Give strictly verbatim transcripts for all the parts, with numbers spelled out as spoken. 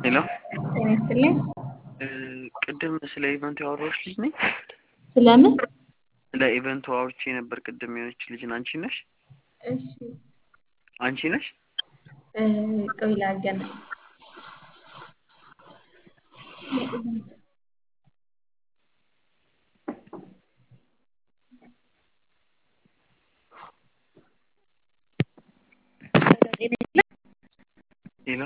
ሄሎ ጤና ይስጥልኝ። ቅድም ስለ ኢቨንት ያወራሁሽ ልጅ ነኝ። ስለምን? ስለ ኢቨንቱ አውርቼ ነበር ቅድም የሆነች ልጅ አንቺ ነሽ? እሺ አንቺ ነሽ? እ ቆይ ላገናኝ። ሄሎ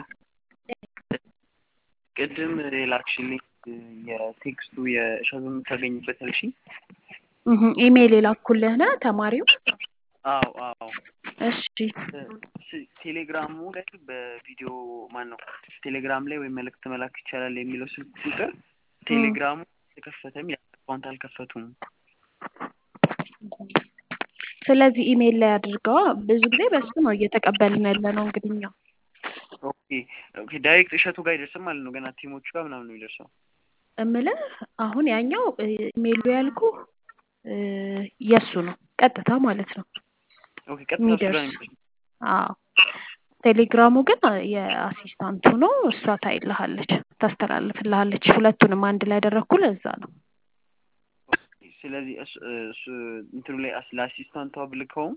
ቅድም የላክሽልኝ የቴክስቱ የእሸቱ የምታገኝበት ያልሽኝ? እህ ኢሜል የላኩልህ ነው ተማሪው? አዎ አዎ። እሺ ቴሌግራሙ ላይ በቪዲዮ ማን ነው ቴሌግራም ላይ ወይ መልእክት መላክ ይቻላል የሚለው ስልክ ቁጥር ቴሌግራሙ ተከፈተም አካውንት አልከፈቱም። ስለዚህ ኢሜል ላይ አድርገዋ። ብዙ ጊዜ በሱ ነው እየተቀበልን ያለ ነው እንግዲህ እኛ። ኦኬ ኦኬ። ዳይሬክት እሸቱ ጋር አይደርስም ማለት ነው። ገና ቲሞቹ ጋር ምናምን ነው የሚደርሰው። እምልህ አሁን ያኛው ኢሜሉ ያልኩ የሱ ነው ቀጥታ ማለት ነው ኦኬ ቀጥታ እሱ ጋር ነው የሚደርስ። አዎ ቴሌግራሙ ግን የአሲስታንቱ ነው። እሷ ታይልሃለች፣ ታስተላልፍልሃለች። ሁለቱንም አንድ ላይ ያደረኩት ለዛ ነው። ስለዚህ እሱ እንትኑ ላይ ለአሲስታንቷ ብልከውም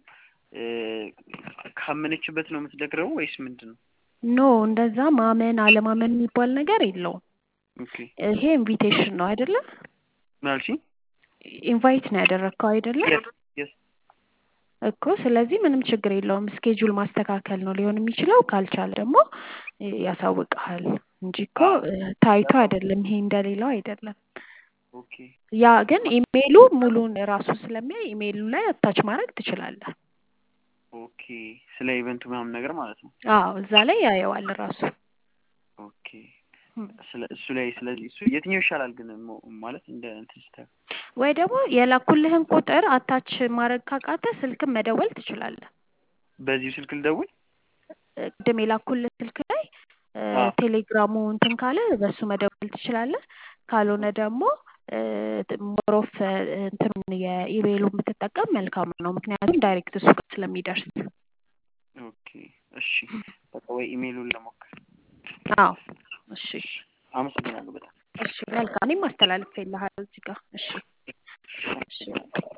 ካመነችበት ነው የምትነግረው ወይስ ምንድነው? ኖ እንደዛ ማመን አለማመን የሚባል ነገር የለውም። ኦኬ ይሄ ኢንቪቴሽን ነው አይደለ? ማለሽ ኢንቫይት ነው ያደረግከው አይደለ? የስ እኮ ስለዚህ ምንም ችግር የለውም። ስኬጁል ማስተካከል ነው ሊሆን የሚችለው። ካልቻል ደግሞ ያሳውቅሃል እንጂ እኮ ታይቶ አይደለም። ይሄ እንደሌላው አይደለም። ኦኬ ያ ግን ኢሜሉ ሙሉን ራሱ ስለሚያይ ኢሜሉ ላይ አታች ማድረግ ትችላለህ። ኦኬ ስለ ኢቨንቱ ምናምን ነገር ማለት ነው። አዎ እዛ ላይ ያየዋል ራሱ። ኦኬ ስለ እሱ ላይ ስለዚህ እሱ የትኛው ይሻላል ግን ማለት እንደ እንትን ስታ ወይ ደግሞ የላኩልህን ቁጥር አታች ማድረግ ካቃተ ስልክም መደወል ትችላለህ። በዚህ ስልክ ልደውል? ቅድም የላኩልህ ስልክ ላይ ቴሌግራሙ እንትን ካለ በሱ መደወል ትችላለህ። ካልሆነ ደግሞ ሞሮፍ እንትን የኢሜሉን ብትጠቀም መልካም ነው። ምክንያቱም ዳይሬክት እሱ ጋር ስለሚደርስ። ኦኬ እሺ በቃ ወይ ኢሜሉን ለሞክር። አዎ እሺ አመሰግናለሁ በጣም። እሺ መልካም። እኔም አስተላልፌልሃለሁ እዚህ ጋር። እሺ እሺ